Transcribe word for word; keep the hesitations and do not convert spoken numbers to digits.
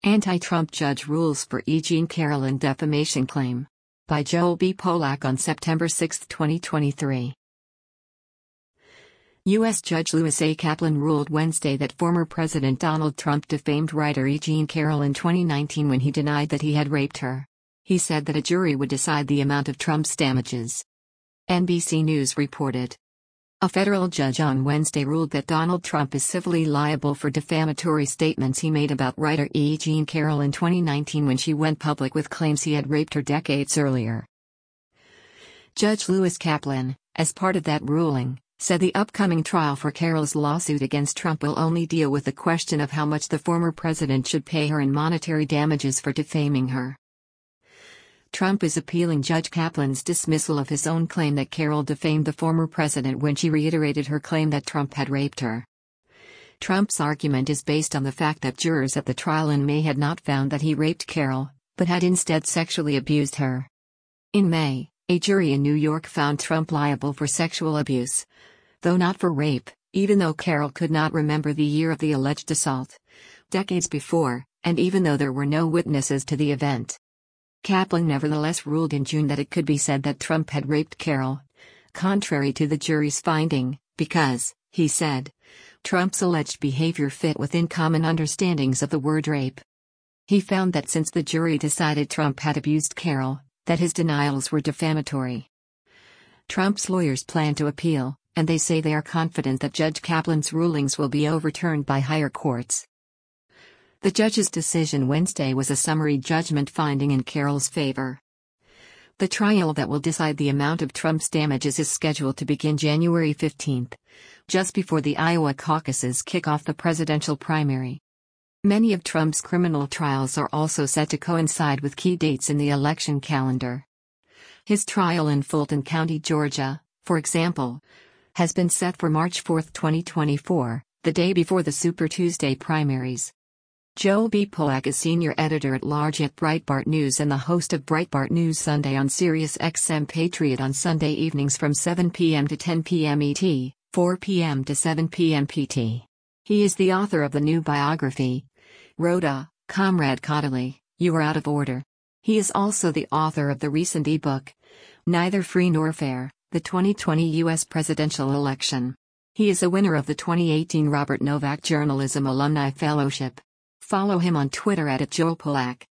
Anti-Trump judge rules for E. Jean Carroll defamation claim. By Joel B. Polak on September sixth, twenty twenty-three. U S Judge Lewis A. Kaplan ruled Wednesday that former President Donald Trump defamed writer E. Jean Carroll in twenty nineteen when he denied that he had raped her. He said that a jury would decide the amount of Trump's damages. N B C News reported. A federal judge on Wednesday ruled that Donald Trump is civilly liable for defamatory statements he made about writer E. Jean Carroll in twenty nineteen when she went public with claims he had raped her decades earlier. Judge Lewis Kaplan, as part of that ruling, said the upcoming trial for Carroll's lawsuit against Trump will only deal with the question of how much the former president should pay her in monetary damages for defaming her. Trump is appealing Judge Kaplan's dismissal of his own claim that Carroll defamed the former president when she reiterated her claim that Trump had raped her. Trump's argument is based on the fact that jurors at the trial in May had not found that he raped Carroll, but had instead sexually abused her. In May, a jury in New York found Trump liable for sexual abuse, though not for rape, even though Carroll could not remember the year of the alleged assault, decades before, and even though there were no witnesses to the event. Kaplan nevertheless ruled in June that it could be said that Trump had raped Carroll, contrary to the jury's finding, because, he said, Trump's alleged behavior fit within common understandings of the word rape. He found that since the jury decided Trump had abused Carroll, that his denials were defamatory. Trump's lawyers plan to appeal, and they say they are confident that Judge Kaplan's rulings will be overturned by higher courts. The judge's decision Wednesday was a summary judgment finding in Carroll's favor. The trial that will decide the amount of Trump's damages is scheduled to begin January fifteenth, just before the Iowa caucuses kick off the presidential primary. Many of Trump's criminal trials are also set to coincide with key dates in the election calendar. His trial in Fulton County, Georgia, for example, has been set for March fourth, twenty twenty-four, the day before the Super Tuesday primaries. Joel B. Polak is senior editor-at-large at Breitbart News and the host of Breitbart News Sunday on Sirius X M Patriot on Sunday evenings from seven p m to ten p m E T, four p m to seven p m P T. He is the author of the new biography, Rhoda, Comrade Caudill, You Are Out of Order. He is also the author of the recent e-book, Neither Free Nor Fair, the twenty twenty U S Presidential Election. He is a winner of the twenty eighteen Robert Novak Journalism Alumni Fellowship. Follow him on Twitter at Joel Polak.